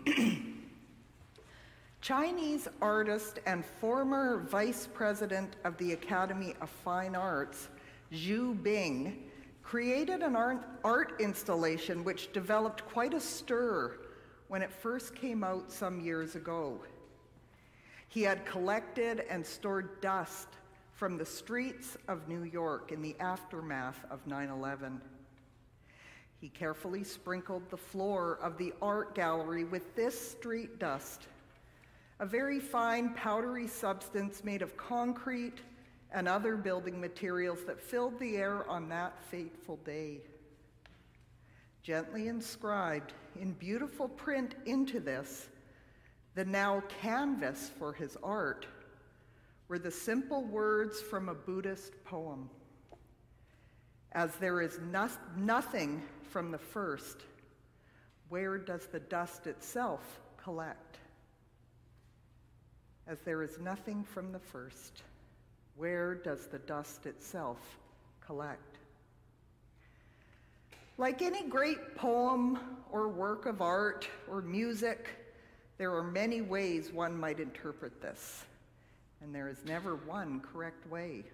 Chinese artist and former vice president of the Academy of Fine Arts, Zhu Bing, created an art installation which developed quite a stir when it first came out some years ago. He had collected and stored dust from the streets of New York in the aftermath of 9/11. He carefully sprinkled the floor of the art gallery with this street dust, a very fine powdery substance made of concrete and other building materials that filled the air on that fateful day. Gently inscribed in beautiful print into this, the now canvas for his art, were the simple words from a Buddhist poem. As there is nothing from the first, where does the dust itself collect? As there is nothing from the first, where does the dust itself collect? Like any great poem or work of art or music, there are many ways one might interpret this, and there is never one correct way.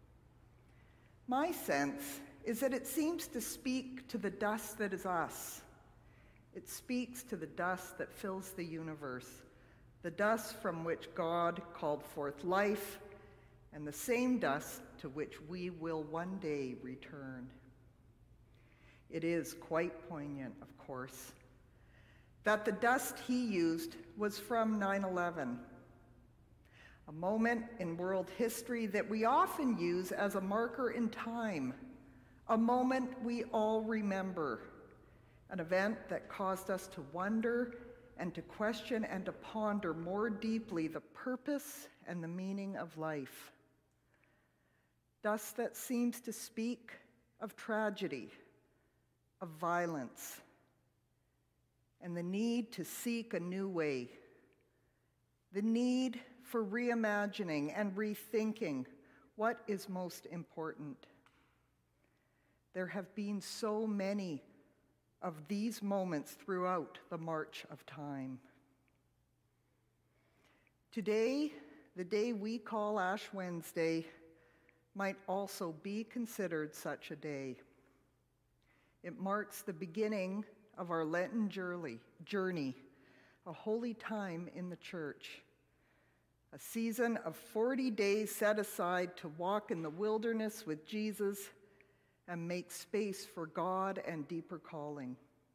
My sense is that it seems to speak to the dust that is us. It speaks to the dust that fills the universe, the dust from which God called forth life, and the same dust to which we will one day return. It is quite poignant, of course, that the dust he used was from 9/11, a moment in world history that we often use as a marker in time, a moment we all remember, an event that caused us to wonder and to question and to ponder more deeply the purpose and the meaning of life. Dust that seems to speak of tragedy, of violence, and the need to seek a new way, the need for reimagining and rethinking what is most important. There have been so many of these moments throughout the march of time. Today, the day we call Ash Wednesday, might also be considered such a day. It marks the beginning of our Lenten journey, a holy time in the church, a season of 40 days set aside to walk in the wilderness with Jesus and make space for God and deeper calling.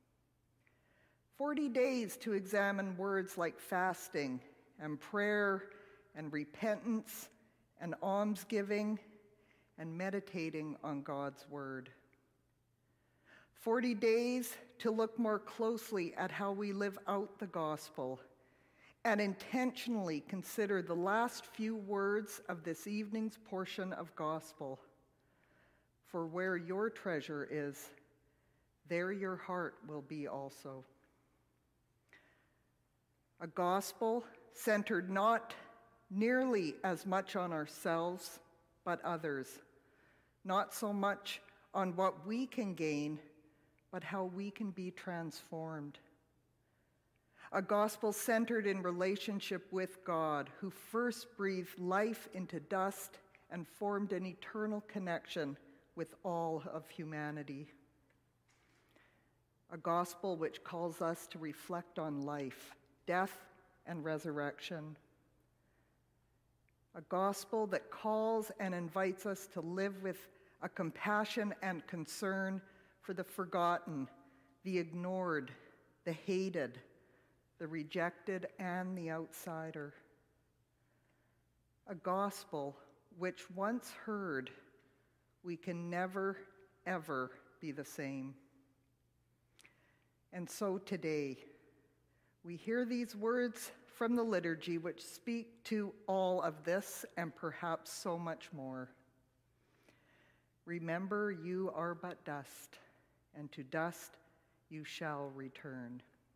40 days to examine words like fasting and prayer and repentance and almsgiving and meditating on God's word. 40 days to look more closely at how we live out the gospel and intentionally consider the last few words of this evening's portion of gospel. For where your treasure is, there your heart will be also. A gospel centered not nearly as much on ourselves, but others. Not so much on what we can gain, but how we can be transformed. A gospel centered in relationship with God, who first breathed life into dust and formed an eternal connection with all of humanity. A gospel which calls us to reflect on life, death, and resurrection. A gospel that calls and invites us to live with a compassion and concern for the forgotten, the ignored, the hated, the rejected, and the outsider. A gospel which, once heard, we can never, ever be the same. And so today, we hear these words from the liturgy which speak to all of this and perhaps so much more. Remember, you are but dust, and to dust you shall return.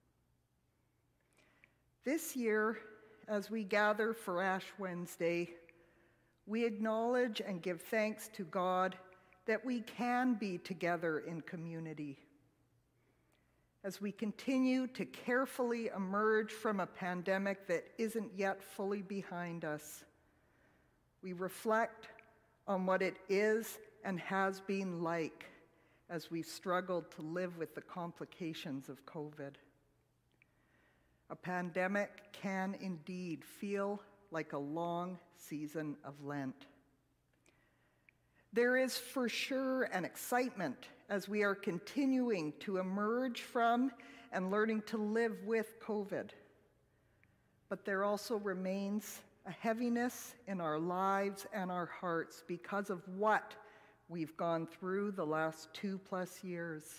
This year, as we gather for Ash Wednesday, we acknowledge and give thanks to God that we can be together in community. as we continue to carefully emerge from a pandemic that isn't yet fully behind us. We reflect on what it is and has been like as we've struggled to live with the complications of COVID. A pandemic can indeed feel like a long season of Lent. There is for sure an excitement as we are continuing to emerge from and learning to live with COVID. But there also remains a heaviness in our lives and our hearts because of what we've gone through the last 2+ years.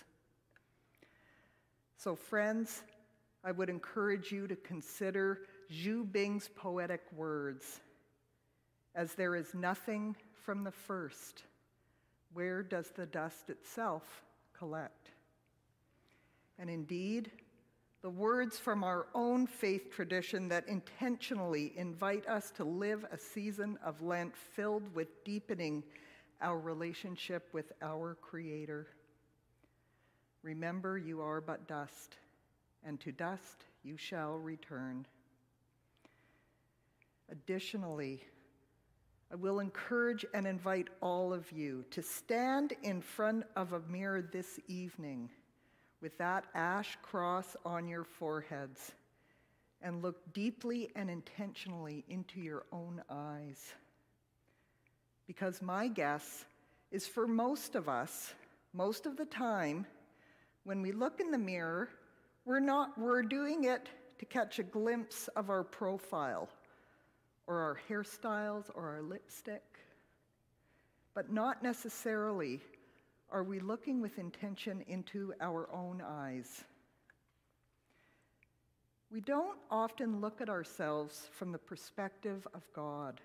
So friends, I would encourage you to consider Zhu Bing's poetic words, "As there is nothing from the first, where does the dust itself collect?" And indeed, the words from our own faith tradition that intentionally invite us to live a season of Lent filled with deepening our relationship with our Creator. Remember, you are but dust, and to dust you shall return. Additionally, I will encourage and invite all of you to stand in front of a mirror this evening with that ash cross on your foreheads and look deeply and intentionally into your own eyes. Because my guess is for most of us, most of the time, when we look in the mirror, we're doing it to catch a glimpse of our profile or our hairstyles or our lipstick, but not necessarily are we looking with intention into our own eyes. We don't often look at ourselves from the perspective of God,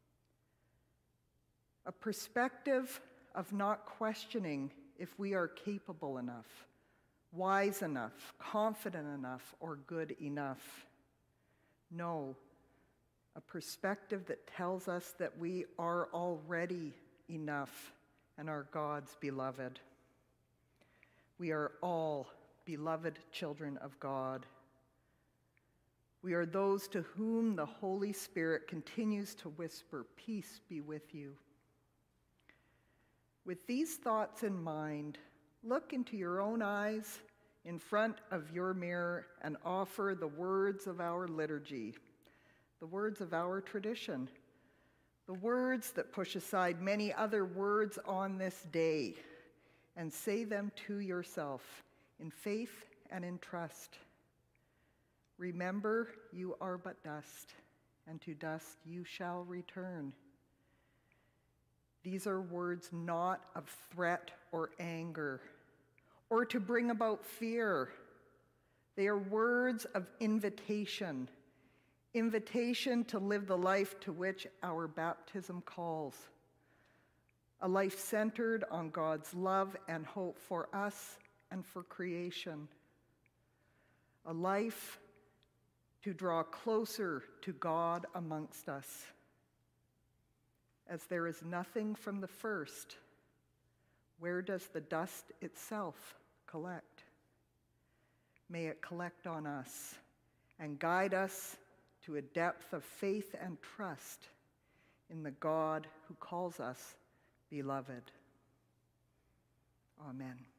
a perspective of not questioning if we are capable enough, wise enough, confident enough, or good enough. No, a perspective that tells us that we are already enough and are God's beloved. We are all beloved children of God. We are those to whom the Holy Spirit continues to whisper, "Peace be with you." With these thoughts in mind, look into your own eyes in front of your mirror and offer the words of our liturgy, the words of our tradition, the words that push aside many other words on this day, and say them to yourself in faith and in trust. Remember, you are but dust, and to dust you shall return. These are words not of threat or anger, or to bring about fear. They are words of invitation to live the life to which our baptism calls, a life centered on God's love and hope for us and for creation, a life to draw closer to God amongst us. As there is nothing from the first, where does the dust itself collect? May it collect on us and guide us to a depth of faith and trust in the God who calls us beloved. Amen.